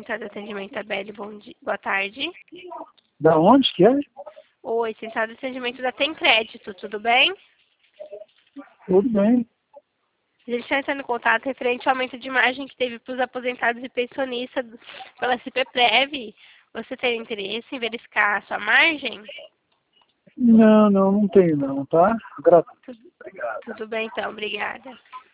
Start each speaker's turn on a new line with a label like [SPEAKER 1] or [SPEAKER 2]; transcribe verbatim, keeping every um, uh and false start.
[SPEAKER 1] Central de Atendimento da B L, bom dia. Boa tarde.
[SPEAKER 2] Da onde que é?
[SPEAKER 1] Oi, Central de Atendimento da Tem Crédito, tudo bem?
[SPEAKER 2] Tudo bem.
[SPEAKER 1] A gente está entrando em contato referente ao aumento de margem que teve para os aposentados e pensionistas pela Cipeprev. Você tem interesse em verificar a sua margem?
[SPEAKER 2] Não, não, não tenho não, tá? Gra-
[SPEAKER 1] Tudo, tudo bem então, obrigada.